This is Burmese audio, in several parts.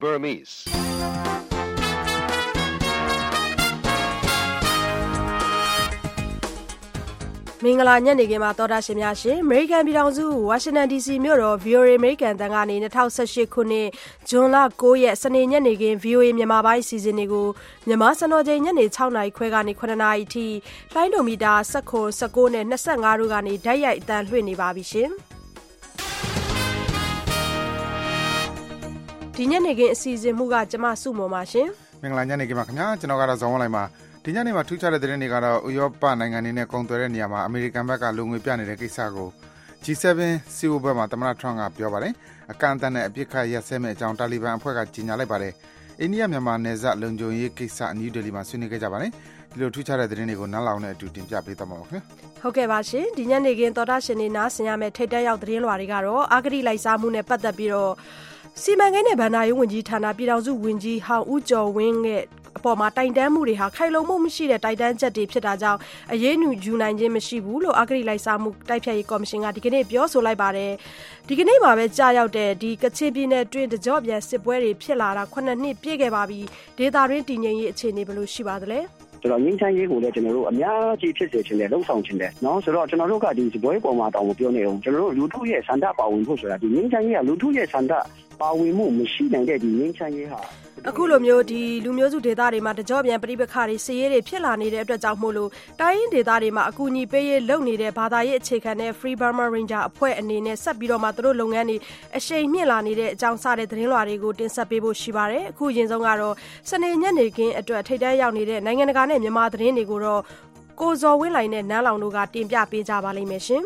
Burmese. မင်္ဂလာညနေခင်းမှာတော်တာရှင်များရှင် American ပြည်ထောင်စု Washington DC မြို့တော် VOA American တန်ကနေ2018ခုနှစ်ဇွန်လ9ရက်စနေညနေခင်း VOA မြန်မာပိုင်းအစီအစဉ်တွေကိုမြန်မာစံတော်ချိန်ညနေ6နာရီခွဲကနေ9နာရီအထိလိုင်းဒိုမီတာ19 19နဲ့25တို့ကနေဓာတ်ရိုက်အသံလွှင့်နေပါပြီရှင်ဒီညနေခင်းအစီအစဉ်မှုကကျမစုမော်ပါရှင်မင်္ဂလာညနေခင်းပါခင်ဗျာကျွန်တော်ကတော့ဇောင်းဝလိုက်ပါဒီညနေမှာထူးခြားတဲ့သတင်းတွေကတော့ဥရောပနိုင်ငံတွေနဲ့ကုန်သွယ်တဲ့နေရာမှာအမေရိကန်ဘက်ကလူငွေပြနေတဲ့ကိစ္စကို G7 စီအိုဘက်မှာသမ္မတထရန့်ကပြောပါတယ်အကန့်အသတ်နဲ့အပြစ်ခတ်ရပ်စဲမဲ့အကြောင်းတာလီဘန်အဖွဲ့ကကြေညာလိုက်ပါတယ်အိန္ဒိယမြန်မာနယ်စပ်လုံခြုံရေးကိစ္စအနယူးဒေလီမှာဆွေးနွေးခဲ့ကြပါတယ်ဒီလိုထူးခြားတဲ့သတင်းတွေကိုနားလောင်နဲ့အတူတင်ပြပေးသွားမှာပါခင်ဗျာဟုတ်ကဲ့ပါရှင်ဒီညနေခင်းတော်တာရှင်တွေနားဆင်ရမယ့်ထိတ်တက်ရောက်သတင်းလွှာတွေကတော့အာဂတိလိုက်စားမှုနဲ့ပတ်သက်ပြီးတော့စီမံကိန်းနဲ့ဗဏ္ဍာရေးဝန်ကြီးဌာနပြည်ထောင်စုဝန်ကြီးဟောင်းဦးကျော်ဝင်းရဲ့အပေါ်မှာတိုင်တန်းမှုတွေဟာခိုင်လုံမှုမရှိတဲ့တိုင်တန်းချက်တွေဖြစ်တာကြောင့်အရေးယူနိုင်ခြင်းမရှိဘူးလို့အာဂရိလိုက်စားမှုတိုက်ဖျက်ရေးကော်မရှင်ကဒီကနေ့ပြောဆိုလိုက်ပါတယ်ဒီကနေ့မှာပဲကြာရောက်တဲ့ဒီကချင်ပြည်နယ်တွင်တကြော့ပြန်စစ်ပွဲတွေဖြစ်လာတာ9နှစ်ပြည့်ခဲ့ပါပြီဒေသတွင်းတည်ငြိမ်ရေးအခြေအနေဘယ်လိုရှိပါသလဲကျွန်တော်ငင်းချမ်းရေးကိုလည်းကျွန်တော်တို့အများကြီးဖြစ်စေချင်တယ်လှုပ်ဆောင်ချင်တယ်เนาะဆိုတော့ကျွန်တော်တို့ကဒီဘွဲပေါ်မှာတောင်းပြောနေအောင်ကျွန်တော်တို့လူထုရဲ့စန္ဒပါဝင်ဖို့ဆိုတာဒီငင်းချမ်းရေးကလူထုရဲ့စန္ဒပါဝင်မှုမရှိနိုင်တဲ့ဒီငင်းချမ်းရေးဟာအခုလိုမျိုးဒီလူမျိုးစုဒေသတွေမှာတကြော့ပြန်ပြိပခါတွေစီးရဲတွေဖြစ်လာနေတဲ့အတွက်ကြောင့်မို့လို့တိုင်းရင်းဒေသတွေမှာအကူအညီပေးရေးလုပ်နေတဲ့ဘာသာရေးအခြေခံတဲ့ Free Burma Ranger အဖွဲ့အနေနဲ့ဆက်ပြီးတော့မှသူတို့လုပ်ငန်းတွေအရှိန်မြင့်လာနေတဲ့အကြောင်းစတဲ့သတင်းလွှာတွေကိုတင်ဆက်ပေးဖို့ရှိပါတယ်အခုအရင်ဆုံးကတော့စနေညနေခင်းအတွက်ထိတ်တန့်ရောက်နေတဲ့နိုင်ငံတကာနဲ့မြန်မာသတင်းတွေကိုတော့ကိုဇော်ဝင်းလိုင်နဲ့နန်းလောင်တို့ကတင်ပြပေးကြပါလိမ့်မယ်ရှင်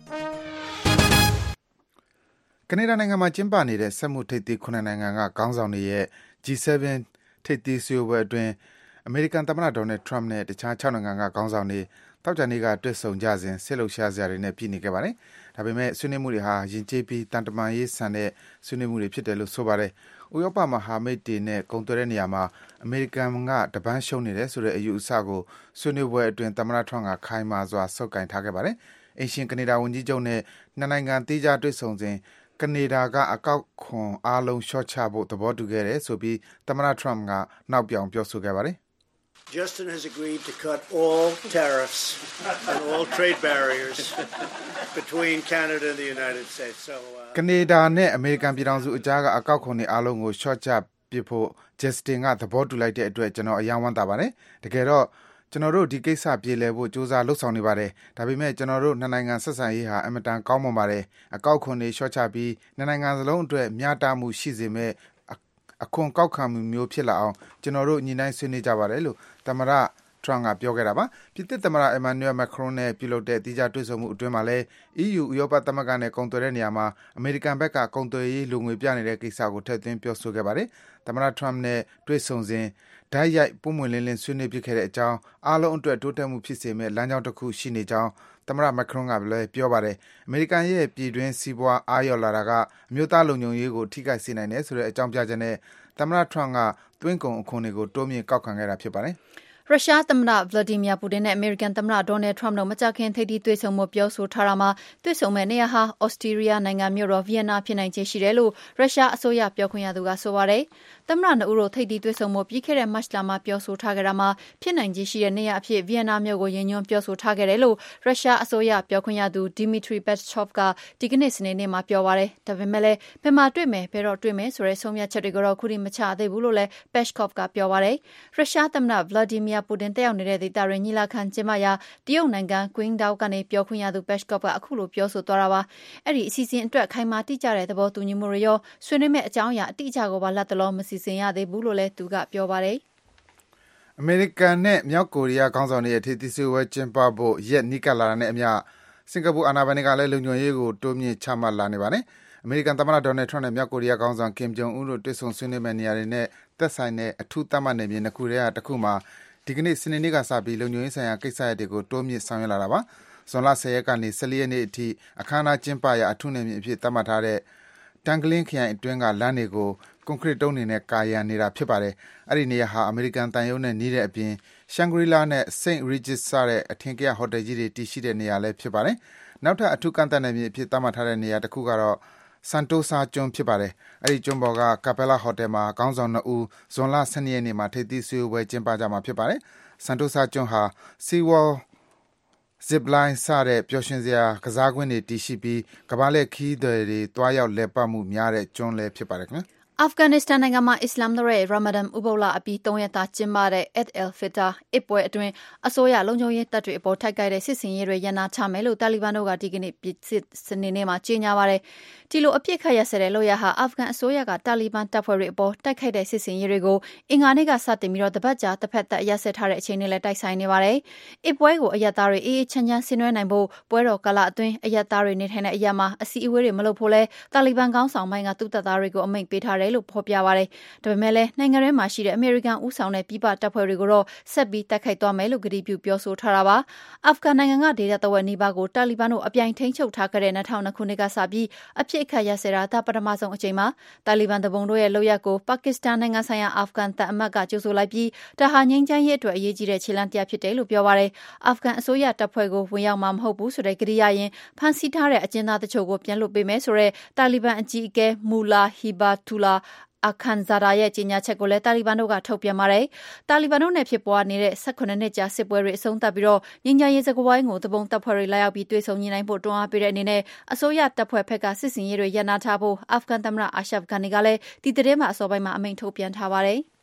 ကနေဒါနိုင်ငံမှာကျင်းပနေတဲ့စက်မှုထိပ်သီး9နိုင်ငံကခေါင်းဆောင်တွေရဲ့ G7 ထိပ်သီးဆွေးနွေးပွဲအတွင်းအမေရိကန်သမ္မတဒေါ်နယ်ထရန့်နဲ့တခြား6နိုင်ငံကခေါင်းဆောင်တွေတောက်ကြနေ့ကတွေ့ဆုံကြစဉ်ဆစ်လှုပ်ရှားစရာတွေနဲ့ပြည်နေခဲ့ပါတယ်။ဒါပေမဲ့ဆွေးနွေးမှုတွေဟာယဉ်ကျေးပြီးတန်တမာရေးဆန်တဲ့ဆွေးနွေးမှုတွေဖြစ်တယ်လို့ဆိုပါတယ်။ဥရောပမဟာမိတ်တွေနဲ့ကုန်သွယ်တဲ့နေရာမှာအမေရိကန်ကတပန်းရှုံးနေတယ်ဆိုတဲ့အယူအဆကိုဆွေးနွေးပွဲအတွင်းသမ္မတထရန့်ကခိုင်မာစွာဆုတ်ကင်ထားခဲ့ပါတယ်။အင်ရှင်ကနေဒါဝန်ကြီးချုပ်နဲ့နှစ်နိုင်ငံသီးခြားတွေ့ဆုံစဉ်ကနေဒါကအကောက်ခွန်အားလုံးရှော့ချဖို့သဘောတူခဲ့တယ်ဆိုပြီးသမ္မတထရန့်ကနောက်ပြောင်ပြောဆိုခဲ့ပါတယ်။ Justin has agreed to cut all tariffs and all trade barriers between Canada and the United States. So ကနေဒါနဲ့အမေရိကန်ပြည်ထောင်စုအကြားကအကောက်ခွန်တွေအားလုံးကိုရှော့ချပစ်ဖို့ Justin ကသဘောတူလိုက်တဲ့အတွက်ကျွန်တော်အယံဝမ်းသာပါတယ်။တကယ်တော့ကျွန်တော်တို့ဒီကိစ္စပြေလည်ဖို့စူးစမ်းလှုပ်ဆောင်နေပါတယ်။ဒါပေမဲ့ကျွန်တော်တို့နှစ်နိုင်ငံဆက်ဆံရေးဟာအင်မတန်ကောင်းမွန်ပါတယ်။အကောက်ခွန်တွေရှော့ချပြီးနှစ်နိုင်ငံစလုံးအတွက်မျှတမှုရှိစေမဲ့အခွန်ကောက်ခံမှုမျိုးဖြစ်လာအောင်ကျွန်တော်တို့ညီနိုင်ဆွေးနွေးကြပါတယ်လို့သမ္မတထရန့်ကပြောခဲ့တာပါ။ပြည်သစ်သမ္မတအီမန်နျူယ်မက်ခရွန်နဲ့ပြုလုပ်တဲ့တီးခြားတွေ့ဆုံမှုအတွင်းမှာလည်း EU ဥရောပသမဂ္ဂနဲ့ကုန်သွယ်တဲ့နေရာမှာအမေရိကန်ဘက်ကကုန်သွယ်ရေးလူငွေပြနေတဲ့ကိစ္စကိုထည့်သွင်းပြောဆိုခဲ့ပါတယ်။သမ္မတထရန့်နဲ့တွေ့ဆုံစဉ်ဓာတ်ရိုက်ပုံမှန်လင်းလင်းဆွေးနွေးပြခဲ့တဲ့အကြောင်းအားလုံးအတွက်တိုးတက်မှုဖြစ်စေမဲ့လမ်းကြောင်းတစ်ခုရှိနေကြောင်းသမ္မတမက်ခရွန်ကလည်းပြောပါတယ်။အမေရိကန်ရဲ့ပြည်တွင်းစီးပွားအားလျော့လာတာကအမျိုးသားလုံခြုံရေးကိုထိခိုက်စေနိုင်တယ်ဆိုတဲ့အကြောင်းပြချက်နဲ့သမ္မတထရန့်ကသွင်းကုန်အခွန်တွေကိုတိုးမြင့်ကောက်ခံခဲ့တာဖြစ်ပါတယ်။ရုရှားသမ္မတဗလာဒီမီယာပူတင်နဲ့အမေရိကန်သမ္မတဒေါ်နယ်ထရန့်တို့မကြာခင်ထိပ်သီးတွေ့ဆုံမှုပြောဆိုထားတာမှာတွေ့ဆုံမဲ့နေရာဟာဩစတြီးယားနိုင်ငံမြို့တော်ဗီယက်နာဖြစ်နိုင်ခြေရှိတယ်လို့ရုရှားအစိုးရပြောခွင့်ရသူကဆိုပါတယ်။သမ္မတနှစ်ဦးတို့ထိပ်သီးတွေ့ဆုံမှုပြီးခဲ့တဲ့မတ်လမှာပြောဆိုထားကြတာမှာဖြစ်နိုင်ခြေရှိတဲ့နေရာအဖြစ်ဗီယက်နာမြို့ကိုရည်ညွှန်းပြောဆိုထားခဲ့တယ်လို့ရုရှားအစိုးရပြောခွင့်ရသူဒီမီထရီပက်ချော့ဗ်ကဒီကနေ့စနေနေ့မှာပြောပါတယ်။ဒါပေမဲ့လည်းဘယ်မှာတွေ့မယ်ဘယ်တော့တွေ့မယ်ဆိုတဲ့ဆုံးဖြတ်ချက်တွေကိုတော့ခုထိမချသေးဘူးလို့လည်းပက်ချော့ဗ်ကပြောပါတယ်။ရုရှားသမ္မတဗလာဒီမီယာပူတင်တက်ရောက်နေတဲ့ဒေသတွင်ညီလာခံကျင်းပရာတရုတ်နိုင်ငံကွင်းတောက်ကနေပြောခွင့်ရသူပက်ကော့ကအခုလိုပြောဆိုသွားတာပါအဲ့ဒီအစီအစဉ်အတွက်ခိုင်မာတိကျတဲ့သဘောတူညီမှုတွေရောဆွေးနွေးမဲ့အကြောင်းအရာအတိအကျကိုပါလက်တလုံးမစီစဉ်ရသေးဘူးလို့လည်းသူကပြောပါတယ်အမေရိကန်နဲ့မြောက်ကိုရီးယားခေါင်းဆောင်တွေရဲ့ထိပ်သီးဆွေးနွေးကျင်းပဖို့ရက်နီးကပ်လာတာနဲ့အမျှစင်ကာပူအာဏာပိုင်တွေကလည်းလုံခြုံရေးကိုတိုးမြင့်ချမှတ်လာနေပါတယ်အမေရိကန်သမ္မတဒေါ်နယ်ထရန့်နဲ့မြောက်ကိုရီးယားခေါင်းဆောင်ကင်ဂျုံအွန်းတို့တွေ့ဆုံဆွေးနွေးမဲ့နေရာတွေနဲ့သက်ဆိုင်တဲ့အထူးသတ်မှတ်နယ်မြေနှစ်ခုတည်းကတစ်ခုမှာဒီကနေ့စနေနေ့ကစပြီးလုံခြုံရေးဆိုင်ရာကိစ္စရပ်တွေကိုတိုးမြင့်ဆောင်ရွက်လာတာပါ။ဇွန်လ10ရက်ကနေ14ရက်နေ့အထိအခမ်းအနားကျင်းပရာအထူးနယ်မြေအဖြစ်သတ်မှတ်ထားတဲ့တန်ကလင်းခရိုင်အတွင်းကလမ်းတွေကိုကွန်ကရစ်တုံးတွေနဲ့ကာရံနေတာဖြစ်ပါတယ်။အဲ့ဒီနေရာဟာအမေရိကန်တန်ရုံးနဲ့နီးတဲ့အပြင်ရှန်ဂရီလာနဲ့ St. Regis စတဲ့အထင်ကရဟိုတယ်ကြီးတွေတည်ရှိတဲ့နေရာလည်းဖြစ်ပါတယ်။နောက်ထပ်အထူးကန့်သတ်နယ်မြေအဖြစ်သတ်မှတ်ထားတဲ့နေရာတစ်ခုကတော့ဆန်တိုဆာကျွန်းဖြစ်ပါတယ်။အဲဒီကျွန်းပေါ်ကကပလာဟိုတယ်မှာခေါင်းဆောင်2ဦးဇွန်လ12ရက်နေ့မှာထိပ်သီးစည်းဝေးပွဲကျင်းပကြမှာဖြစ်ပါတယ်။ဆန်တိုဆာကျွန်းဟာ SeaWorld Zipline စတဲ့ပျော်ရွှင်စရာကစားကွင်းတွေတည်ရှိပြီးကမ္ဘာလှည့်ခရီးသည်တွေတွားရောက်လည်ပတ်မှုများတဲ့ကျွန်းလည်းဖြစ်ပါတယ်ခင်ဗျာ။အာဖဂန်နစ္စတန်နိုင်ငံမှာအစ္စလာမ်တို့ရဲ့ရာမာဒန်ဥပုသ်လအပြီး3ရက်တာကျင်းပတဲ့ Eid al-Fitr အစ်ပွဲအတွင်းအစိုးရလုံခြုံရေးတပ်တွေအပေါ်ထိုက်ခိုက်တဲ့စစ်စင်ရေးတွေရန်နာချမယ်လို့တာလီဘန်တို့ကဒီကနေ့စနေနေ့မှာကြေညာပါတယ်။ဒီလိုအပြစ်ခတ်ရစတဲ့လို့ရဟာအာဖဂန်အစိုးရကတာလီဘန်တပ်ဖွဲ့တွေအပေါ်တိုက်ခိုက်တဲ့စစ်စင်ရေးတွေကိုအင်္ဂါနေ့ကစတင်ပြီးတော့တပတ်ကြာတစ်ဖက်သက်ရက်စက်ထားတဲ့အချိန်နဲ့လည်းတိုက်ဆိုင်နေပါတယ်။အစ်ပွဲကိုအယက်သားတွေအေးအေးချမ်းချမ်းဆင်နွှဲနိုင်ဖို့ပွဲတော်ကာလအတွင်းအယက်သားတွေနေထိုင်တဲ့အရာမှာအစည်းအဝေးတွေမလုပ်ဖို့လဲတာလီဘန်ခေါင်းဆောင်ပိုင်းကသူ့တပ်သားတွေကိုအမိန့်ပေးထားတယ်လို့ဖော်ပြပါတယ်။ဒါပေမဲ့လည်းနိုင်ငံထဲမှာရှိတဲ့အမေရိကန်ဦးဆောင်တဲ့ပြည်ပတပ်ဖွဲ့တွေကိုတော့ဆက်ပြီးတိုက်ခိုက်သွားမယ်လို့ကတိပြုပြောဆိုထားတာပါ။အာဖဂန်နိုင်ငံကဒေသတဝက်နီးပါးကိုတာလီဘန်တို့အပြိုင်ထိန်းချုပ်ထားခဲ့တဲ့2002ခုနှစ်ကစပြီးအဖြစ်အခတ်ရစရာဒါပထမဆုံးအချိန်မှာတာလီဘန်တပုံတို့ရဲ့လုပ်ရက်ကိုပါကစ္စတန်နိုင်ငံဆိုင်ရာအာဖဂန်တပ်အမတ်ကကြိုဆိုလိုက်ပြီးဒါဟာငြိမ်းချမ်းရေးအတွက်အရေးကြီးတဲ့ခြေလှမ်းတစ်ရပ်ဖြစ်တယ်လို့ပြောပါတယ်။အာဖဂန်အစိုးရတပ်ဖွဲ့ကိုဝင်ရောက်မှာမဟုတ်ဘူးဆိုတဲ့ကတိရရင်ဖမ်းဆီးထားတဲ့အကျဉ်းသားတချို့ကိုပြန်လွှတ်ပေးမယ်ဆိုတဲ့တာလီဘန်အကြီးအကဲမူလာဟီဘာတူလာအခန်ဇာရာရဲ့ကြေညာချက်ကိုလည်းတာလီဘန်တို့ကထုတ်ပြန်ပါတယ်။တာလီဘန်တို့နဲ့ဖြစ်ပွားနေတဲ့18နှစ်ကြာစစ်ပွဲတွေအဆုံးသတ်ပြီးတော့ငြိမ်းချမ်းရေးစကားဝိုင်းကိုတပုံတပ်ဖွဲ့တွေလာရောက်ပြီးတွေ့ဆုံညှိနှိုင်းဖို့တွန်းအားပေးတဲ့အနေနဲ့အစိုးရတပ်ဖွဲ့ဘက်ကစစ်စင်ရေးတွေရပ်နားထားဖို့အာဖဂန်သမ္မတအာရှဖ်ဂန်နီကလည်းဒီသတင်းမှာအစောပိုင်းမှာအမိန့်ထုတ်ပြန်ထားပါတယ်။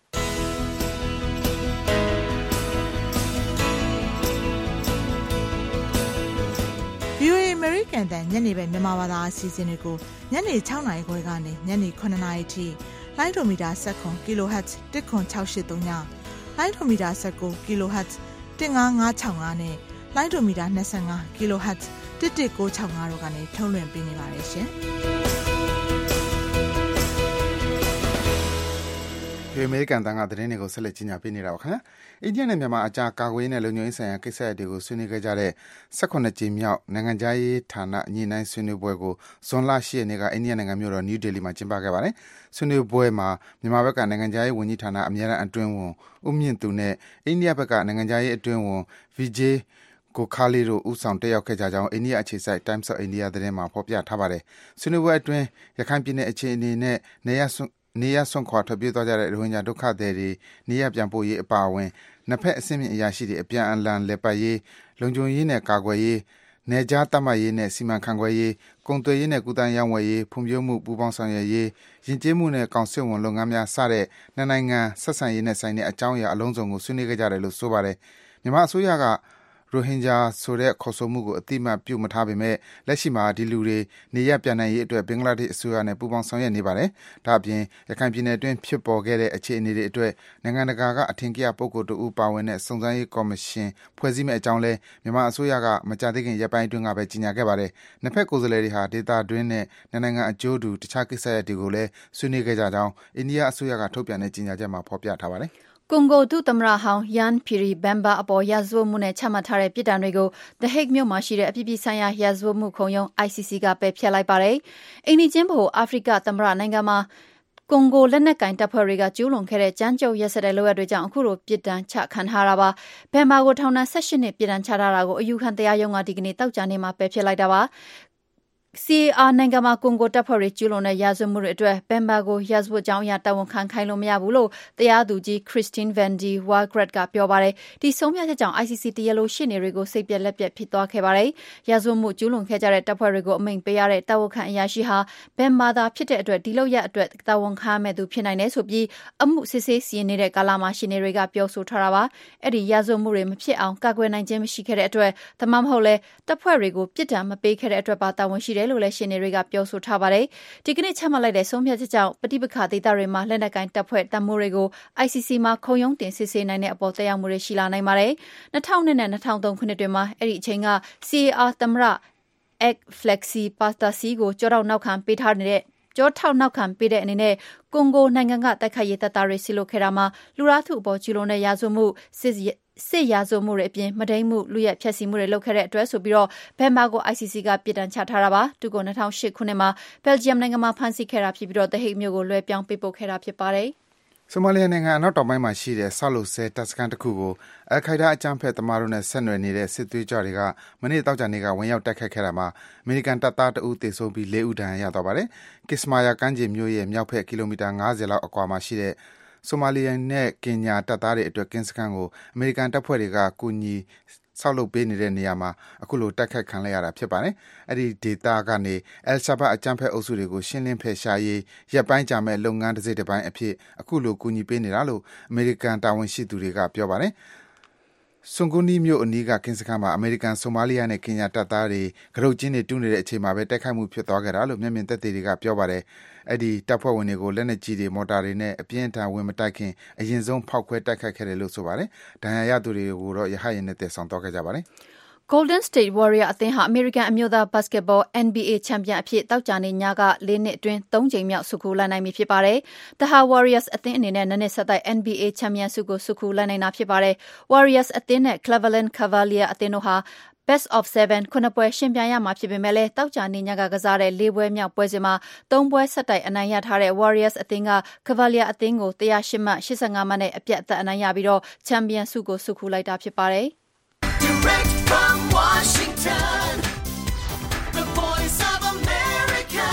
VOA American တန်ညနေပဲမြန်မာဘာသာအစီအစဉ်တွေကိုညနေ6နာရီခွဲကနေညနေ9နာရီထိလိုင်းဒိုမီတာ19 kHz 10683ညလိုင်းဒိုမီတာ19 kHz 15565နဲ့လိုင်းဒိုမီတာ25 kHz 11965တို့ကနေထုတ်လွှင့်ပေးနေပါတယ်ရှင်။ဒီအမေရိကန်တန်ကသတင်းတွေကိုဆက်လက်ကြီးညာပေးနေတာပါခင်ဗျာ။အိန္ဒိယနဲ့မြန်မာအကြားကာကွယ်ရေးနဲ့လုံခြုံရေးဆိုင်ရာကိစ္စရပ်တွေကိုဆွေးနွေးခဲ့ကြတဲ့18ကြိမ်မြောက်နိုင်ငံခြားရေးဌာနညှိနှိုင်းဆွေးနွေးပွဲကိုဇွန်လ10ရက်နေ့ကအိန္ဒိယနိုင်ငံမြို့တော်နယူးဒေလီမှာကျင်းပခဲ့ပါတယ်။ဆွေးနွေးပွဲမှာမြန်မာဘက်ကနိုင်ငံခြားရေးဝန်ကြီးဌာနအမြဲတမ်းအတွင်းဝန်ဦးမြင့်သူနဲ့အိန္ဒိယဘက်ကနိုင်ငံခြားရေးအတွင်းဝန် Vijay Gokhale တို့ဦးဆောင်တက်ရောက်ခဲ့ကြကြောင်းအိန္ဒိယအခြေစိုက် Times of India သတင်းမှာဖော်ပြထားပါတယ်။ဆွေးနွေးပွဲအတွင်းရခိုင်ပြည်နယ်အခြေအနေနဲ့နေရစွန့်ခွာထွက်ပြေးသွားကြတဲ့ရိုဟင်ဂျာဒုက္ခသည်တွေနေရပြန်ပို့ရေးအပါအဝင်နှစ်ဖက်အဆင့်မြင့်အရာရှိတွေအပြန်အလှန်လည်ပတ်ရေးလုံခြုံရေးနဲ့ကာကွယ်ရေးနယ်ခြားသတ်မှတ်ရေးနဲ့စီမံခန့်ခွဲရေးကုန်သွယ်ရေးနဲ့ကုသရေးရောင်းဝယ်ရေးဖွံ့ဖြိုးမှုပူးပေါင်းဆောင်ရွက်ရေးယဉ်ကျေးမှုနဲ့ကောင်စစ်ဝန်လုပ်ငန်းများစတဲ့နှစ်နိုင်ငံဆက်ဆံရေးနဲ့ဆိုင်တဲ့အကြောင်းအရာအလုံးစုံကိုဆွေးနွေးခဲ့ကြတယ်လို့ဆိုပါတယ်မြန်မာအစိုးရကရိုဟင်ဂျာဆိုတဲ့ခေါ်ဆိုမှုကိုအတိမတ်ပြုမထားပေမဲ့လက်ရှိမှာဒီလူတွေနေရပြန်နိုင်ရေးအတွက်ဘင်္ဂလားဒေ့ရှ်အစိုးရနဲ့ပူးပေါင်းဆောင်ရွက်နေပါတယ်။ဒါ့အပြင်ရခိုင်ပြည်နယ်အတွင်းဖြစ်ပေါ်ခဲ့တဲ့အခြေအနေတွေအတွက်နိုင်ငံတကာကအထင်ကရပုဂ္ဂိုလ်တို့ပါဝင်တဲ့စုံစမ်းရေးကော်မရှင်ဖွဲ့စည်းမယ့်အကြောင်းလဲမြန်မာအစိုးရကမကြာသေးခင်ရက်ပိုင်းအတွင်းကပဲကြေညာခဲ့ပါတယ်။နှစ်ဖက်ကိုယ်စားလှယ်တွေဟာဒေသတွင်းနဲ့နိုင်ငံအကျိုးတူတခြားကိစ္စရပ်တွေကိုလည်းဆွေးနွေးခဲ့ကြကြောင်းအိန္ဒိယအစိုးရကထုတ်ပြန်တဲ့ကြေညာချက်မှာဖော်ပြထားပါတယ်။ကွန်ဂိုဒုသမ္မတဟောင်းယန်ဖီရီဘမ်ဘာအပေါ်ရာဇဝတ်မှုနဲ့ချမှတ်ထားတဲ့ပြစ်ဒဏ်တွေကို The Hague မြို့မှာရှိတဲ့အပြည်ပြည်ဆိုင်ရာရာဇဝတ်မှုခုံရုံး ICC ကပယ်ဖျက်လိုက်ပါတယ်။အိမ်နီးချင်းဗဟိုအာဖရိကသမ္မတနိုင်ငံမှာကွန်ဂိုလက်နက်ကင်တပ်ဖွဲ့တွေကကျူးလွန်ခဲ့တဲ့ကြမ်းကြုတ်ရက်စက်တဲ့လုပ်ရပ်တွေကြောင့်အခုလိုပြစ်ဒဏ်ချခံထားရတာပါ။ဘမ်ဘာကိုထောင်ဒဏ်18နှစ်ပြစ်ဒဏ်ချထားတာကိုအယူခံတရားရုံးကဒီကနေ့တောက်ကြနေ့မှာပယ်ဖျက်လိုက်တာပါ။ CAR နိုင်ငံမှာကွန်ဂိုတပ်ဖွဲ့တွေကျူးလွန်တဲ့ရာဇဝတ်မှုတွေအတွက်ဘမ်ဘာကိုရာဇဝတ်ကြောင်းအရတာဝန်ခံခိုင်းလို့မရဘူးလို့တရားသူကြီး Christine Van de Waregret ကပြောပါတယ်။ဒီဆုံးဖြတ်ချက်ကြောင့် ICC တရားလိုရှေ့နေတွေကိုစိတ်ပြက်လက်ပြက်ဖြစ်သွားခဲ့ပါတယ်။ရာဇဝတ်မှုကျူးလွန်ခဲ့ကြတဲ့တပ်ဖွဲ့တွေကိုအမိန့်ပေးရတဲ့တာဝန်ခံအရာရှိဟာဘမ်ဘာသာဖြစ်တဲ့အတွက်ဒီလောက်ရအတွက်တာဝန်ခံမဲ့သူဖြစ်နိုင်တယ်ဆိုပြီးအမှုစစ်ဆေးစီရင်နေတဲ့ကာလမှာရှေ့နေတွေကပြောဆိုထားတာပါ။အဲ့ဒီရာဇဝတ်မှုတွေမဖြစ်အောင်ကာကွယ်နိုင်ခြင်းမရှိခဲ့တဲ့အတွက်ဒါမှမဟုတ်လဲတပ်ဖွဲ့တွေကိုပြစ်ဒဏ်မပေးခဲ့တဲ့အတွက်ပါတာဝန်ရှိတယ်လို့လည်းရှင်းနေတွေကပြောဆိုထားပါတယ်။ဒီကနေ့ချမှတ်လိုက်တဲ့ဆုံးဖြတ်ချက်ကြောင့်ပဋိပက္ခဒေသတွေမှာလက်နက်ကိုင်တပ်ဖွဲ့တပ်မှုတွေကို ICC မှာခုံရုံးတင်စစ်ဆေးနိုင်တဲ့အပေါ်သက်ရောက်မှုတွေရှိလာနိုင်ပါတယ်။2000နဲ့2003ခုနှစ်တွေမှာအဲ့ဒီအချိန်က CAR သမ္မတ Flexi Pastasi ကိုကြောထောက်နောက်ခံပေးထားတဲ့ကြောထောက်နောက်ခံပေးတဲ့အနေနဲ့ကွန်ဂိုနိုင်ငံကတိုက်ခိုက်ရေးတပ်သားတွေဆီလိုခဲ့တာမှာလူသားထုအပေါ်ကျူးလွန်တဲ့ရာဇဝတ်မှုစစ်ရာဇဝတ်မှုတွေအပြင်မဒိမ်းမှုလူရက်ဖျက်ဆီးမှုတွေလုပ်ခဲ့တဲ့အတွက်ဆိုပြီးတော့ဘမ်ဘာကို ICC ကပြစ်ဒဏ်ချထားတာပါသူက2008ခုနှစ်မှာဘယ်လ်ဂျီယမ်နိုင်ငံမှာဖမ်းဆီးခဲ့တာဖြစ်ပြီးတော့The Hagueမြို့ကိုလွှဲပြောင်းပေးပို့ခဲ့တာဖြစ်ပါတယ်ဆိုမာလီယာနိုင်ငံအနောက်တောင်ပိုင်းမှာရှိတဲ့ဆောက်လုပ်ဆဲတပ်စခန်းတစ်ခုကိုအယ်ခိုင်ဒါအကြမ်းဖက်သမားတို့နဲ့ဆက်နွယ်နေတဲ့စစ်သွေးကြွတွေကမနေ့သောကြာနေ့ကဝင်ရောက်တိုက်ခိုက်ခဲ့တာမှာအမေရိကန်တပ်သားတဦးသေဆုံးပြီး၄ဦးဒဏ်ရာရသွားပါတယ်။ကစ်မာယာကမ်းခြေမြို့ရဲ့မြောက်ဘက်ကီလိုမီတာ50လောက်အကွာမှာရှိတဲ့ဆိုမာလီယာနဲ့ကင်ညာတပ်သားတွေအတွက်ကင်းစခန်းကိုအမေရိကန်တပ်ဖွဲ့တွေကကူညီဆောက်လုပ်ပေးနေတဲ့နေရာမှာအခုလိုတိုက်ခိုက်ခံလိုက်ရတာဖြစ်ပါတယ်။အဲ့ဒီဒေတာကနေအယ်ရှာဘတ်အကြမ်းဖက်အုပ်စုတွေကိုရှင်းလင်းဖယ်ရှားရေးရပ်ပိုင်းကြာမဲ့လုပ်ငန်းတစ်စိတ်တစ်ပိုင်းအဖြစ်အခုလိုကူညီပေးနေတာလို့အမေရိကန်တာဝန်ရှိသူတွေကပြောပါတယ်။ဆွန်ကူနီမြို့အနီးကကင်းစခန်းမှာအမေရိကန်ဆိုမာလီယာနဲ့ကင်ညာတပ်သားတွေကရုတ်ချင်းတွေတူးနေတဲ့အချိန်မှာပဲတိုက်ခိုက်မှုဖြစ်သွားခဲ့တာလို့မျက်မြင်သက်သေတွေကပြောပါတယ်။အဲ့ဒီတပ်ဖွဲ့ဝင်တွေကိုလက်နက်ကြီးတွေမော်တာတွေနဲ့အပြင်းထန်ဝင်မတိုက်ခင်အရင်ဆုံးဖောက်ခွဲတိုက်ခိုက်ခဲ့တယ်လို့ဆိုပါတယ်။ဒဏ်ရာရသူတွေကိုတော့ရဟတ်ယာဉ်နဲ့တည်ဆောင်သွားခဲ့ကြပါတယ်။ Golden State Warrior အသင်းဟာ American အမျိုးသား Basketball NBA ချန်ပီယံအဖြစ်တောက်ကြနေညက4နှစ်အတွင်း3ကြိမ်မြောက်ဆုခူးလိုက်နိုင်ပြီဖြစ်ပါတယ်။ဒါဟာ Warriors အသင်းအနေနဲ့နှစ်နှစ်ဆက်တိုက် NBA ချန်ပီယံဆုကိုဆုခူးလိုက်နိုင်တာဖြစ်ပါတယ်။ Warriors အသင်းနဲ့ Cleveland Cavaliers အသင်းတို့ဟာBest of 7 9ပွဲရှင်ပြိုင်ရမှာဖြစ်ပေမဲ့လည်းတောက်ကြနေညကစားတဲ့4ပွဲမြောက်ပွဲစဉ်မှာ3ပွဲဆက်တိုက်အနိုင်ရထားတဲ့ Warriors အသင်းက Cavaliers အသင်းကို108မှတ်85မှတ်နဲ့အပြတ်အသတ်အနိုင်ရပြီးတော့ချန်ပီယံဆုကိုဆုခူးလိုက်တာဖြစ်ပါတယ်။ Direct from Washington, the voice of America,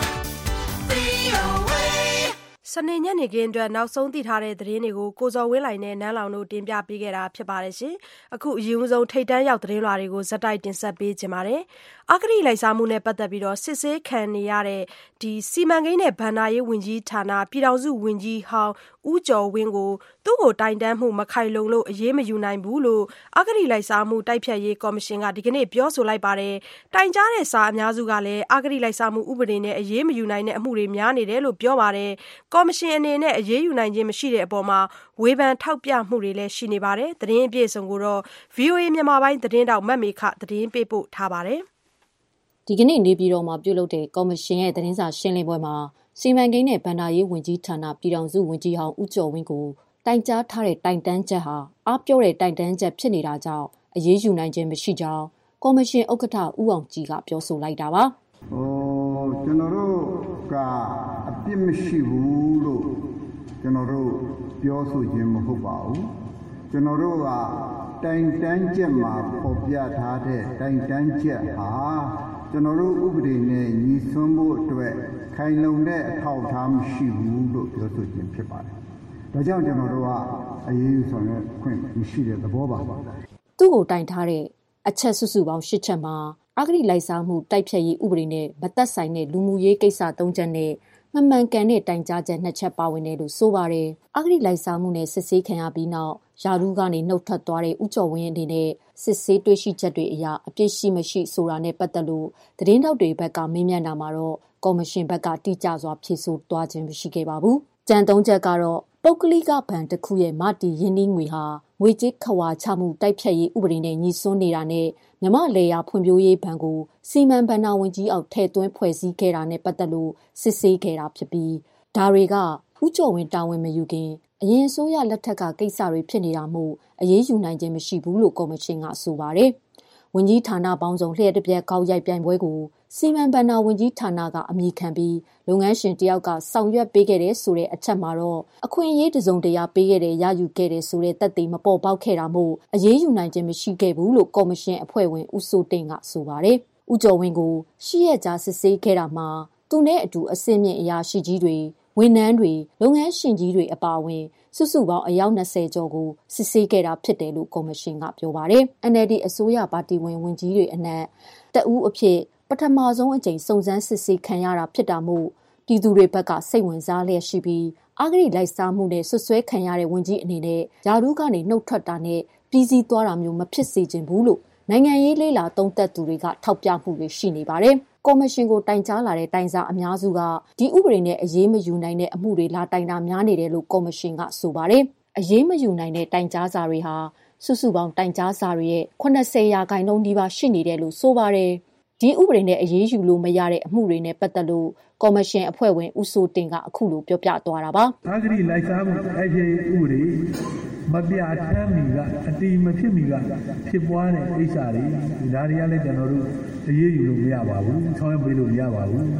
VOA. စနေညနေခင်းအတွက်နောက်ဆုံးသိထားတဲ့သတင်းတွေကိုကိုဇော်ဝင်းလိုင်နဲ့နန်းလောင်တို့တင်ပြပေးခဲ့တာဖြစ်ပါတယ်ရှင်။အခုအရင်ဆုံးထိတ်တန်းရောက်သတင်းလွှာတွေကိုဇက်တိုက်တင်ဆက်ပေးကြပါမယ်။အဂတိလိုက်စားမှုနဲ့ပတ်သက်ပြီးတော့စစ်ဆေးခံနေရတဲ့ဒီစီမံကိန်းနဲ့ဗဏ္ဍာရေးဝန်ကြီးဌာနပြည်ထောင်စုဝန်ကြီးဟောင်းဦးကျော်ဝင်းကိုသူ့ကိုတိုင်တန်းမှုမခိုင်လုံလို့အရေးမယူနိုင်ဘူးလို့အဂတိလိုက်စားမှုတိုက်ဖျက်ရေးကော်မရှင်ကဒီကနေ့ပြောဆိုလိုက်ပါတယ်။တိုင်ကြားတဲ့စာအများစုကလည်းအဂတိလိုက်စားမှုဥပဒေနဲ့အရေးမယူနိုင်တဲ့အမှုတွေများနေတယ်လို့ပြောပါတယ်။ကော်မရှင်အနေနဲ့အရေးယူနိုင်ခြင်းမရှိတဲ့အပေါ်မှာဝေဖန်ထောက်ပြမှုတွေလည်းရှိနေပါတယ်။သတင်းအပြည့်အစုံကိုတော့ VOA မြန်မာပိုင်းသတင်းတောက်မတ်မေခသတင်းပေးပို့ထားပါတယ်။ဒီကနေ့နေပြည်တော်မှာပြုလုပ်တဲ့ကော်မရှင်ရဲ့သတင်းစာရှင်းလင်းပွဲမှာစီမံကိန်းနဲ့ဗဏ္ဍာရေးဝန်ကြီးဌာနပြည်ထောင်စုဝန်ကြီးဟောင်းဦးကျော်ဝင်းကိုတိုင်ကြားထားတဲ့တိုင်တန်းချက်ဟာအားပြောတဲ့တိုင်တန်းချက်ဖြစ်နေတာကြောင့်အရေးယူနိုင်ခြင်းမရှိကြောင်းကော်မရှင်ဥက္ကဋ္ဌဦးအောင်ကြည်ကပြောဆိုလိုက်တာပါ။ကျွန်တော်တို့ကအပြစ်မရှိဘူးလို့ကျွန်တော်တို့ပြောဆိုခြင်းမဟုတ်ပါဘူး။ကျွန်တော်တို့ကတိုင်တန်းချက်မှာပေါ်ပြထားတဲ့တိုင်တန်းချက်ဟာကျွန်တော်တို့ဥပဒေနဲ့ညီစွန်းဖို့အတွက်ခိုင်လုံတဲ့အထောက်အထားမရှိဘူးလို့ပြောဆိုခြင်းဖြစ်ပါတယ်။ဒါကြောင့်ကျွန်တော်တို့ကအရေးယူဆောင်ရွက်ခွင့်မရှိတဲ့သဘောပါ။သူ့ကိုတိုင်ထားတဲ့အချက်စုစုပေါင်း၈ချက်မှာအဂတိလိုက်စားမှုတိုက်ဖျက်ရေးဥပဒေနဲ့မသက်ဆိုင်တဲ့လူမှုရေးကိစ္စ၃ချက်နဲ့မမှန်ကန်တဲ့တိုင်ကြားချက်2ချက်ပါဝင်တယ်လို့ဆိုပါတယ်။အဂတိလိုက်စားမှုနဲ့စစ်ဆေးခံရပြီးနောက်ယာရုကနေနှုတ်ထွက်သွားတဲ့ဦးကျော်ဝင်းအနေနဲ့စစ်ဆေးတွေ့ရှိချက်တွေအရအပြစ်ရှိမရှိဆိုတာနဲ့ပတ်သက်လို့သတင်းတောက်တွေဘက်ကမေးမြန်းတာမှာတော့ကော်မရှင်ဘက်ကတိကျစွာဖြေဆိုသွားခြင်းမရှိခဲ့ပါဘူး။ကြံ3ချက်ကတော့ပုဂ္ဂလိကဘဏ်တစ်ခုရဲ့မတည်ရင်းနှီးငွေဟာငွေကြေးခဝါချမှုတိုက်ဖြတ်ရေးဥပဒေနဲ့ညီစွန်းနေတာနဲ့မြမလေယာဖွံ့ဖြိုးရေးဘဏ်ကိုစီမံဘဏ္ဍာဝန်ကြီးအောက်ထည့်သွင်းဖွဲ့စည်းခဲ့တာနဲ့ပတ်သက်လို့စစ်ဆေးခဲ့တာဖြစ်ပြီးဒါတွေကဥကျော်ဝင်းတာဝန်မယူခင်အရင်အစိုးရလက်ထက်ကကိစ္စတွေဖြစ်နေတာမို့အရေးယူနိုင်ခြင်းမရှိဘူးလို့ကော်မရှင်ကဆိုပါတယ်။ဝန်ကြီးဌာနပေါင်းစုံလျှက်တစ်ပြက်ကောက်ရိုက်ပြိုင်ပွဲကိုစီမံဘဏ္ဍာဝန်ကြီးဌာနကအမည်ခံပြီးလုပ်ငန်းရှင်တယောက်ကဆောင်ရွက်ပေးခဲ့တဲ့ဆိုတဲ့အချက်မှာတော့အခွင့်အရေးတစုံတရာပေးခဲ့တဲ့ရယူခဲ့တဲ့ဆိုတဲ့သက်သေမပေါ်ပေါက်ခဲ့တာမို့အရေးယူနိုင်ခြင်းမရှိခဲ့ဘူးလို့ကော်မရှင်အဖွဲ့ဝင်ဦးစိုးတင်ကဆိုပါတယ်။ဦးကျော်ဝင်းကိုရှေ့ရက်ကြားစစ်ဆေးခဲ့တာမှာသူနဲ့အတူအစင်းမြင့်အရာရှိကြီးတွေဝန်ထမ်းတွေလုပ်ငန်းရှင်ကြီးတွေအပါအဝင်စုစုပေါင်းအယောက်20ကျော်ကိုစစ်ဆေးခဲ့တာဖြစ်တယ်လို့ကော်မရှင်ကပြောပါတယ်။ NLD အစိုးရပါတီဝင်ဝန်ကြီးတွေအနက်တအူးအဖြစ်ပထမဆုံးအကြိမ်စုံစမ်းစစ်ဆေးခံရတာဖြစ်တာမို့ပြည်သူတွေဘက်ကစိတ်ဝင်စားလျက်ရှိပြီးအဂတိလိုက်စားမှုနဲ့ဆွဆွဲခံရတဲ့ဝန်ကြီးအနေနဲ့ယာရုကနေနှုတ်ထွက်တာနဲ့ပြည်စည်းသွားတာမျိုးမဖြစ်စေချင်ဘူးလို့နိုင်ငံရေးလေးလာသုံးသပ်သူတွေကထောက်ပြမှုတွေရှိနေပါတယ်။ကော်မရှင်ကိုတိုင်ကြားလာတဲ့တိုင်စာအများစုကဒီဥပဒေနဲ့အရေးမယူနိုင်တဲ့အမှုတွေလာတိုင်တာများနေတယ်လို့ကော်မရှင်ကဆိုပါတယ်။အရေးမယူနိုင်တဲ့တိုင်ကြားစာတွေဟာစုစုပေါင်းတိုင်ကြားစာတွေရဲ့80%နီးပါးရှိနေတယ်လို့ဆိုပါတယ်။ဒီဥပဒေနဲ့အရေးယူလို့မရတဲ့အမှုတွေနဲ့ပတ်သက်လို့ကော်မရှင်အဖွဲ့ဝင်ဦးစိုးတင်ကအခုလိုပြောပြသွားတာပါ။အဂတိလိုက်စားမှုအရေးဥပဒေမပြဋ္ဌာန်းမီကအတိမဖြစ်မီကဖြစ်ပွားတဲ့ကိစ္စတွေဒါတွေကလည်းကျွန်တော်တို့အရေးယူလို့မရပါဘူး။ဆောင်ရွက်ပေးလို့မရပါဘူး။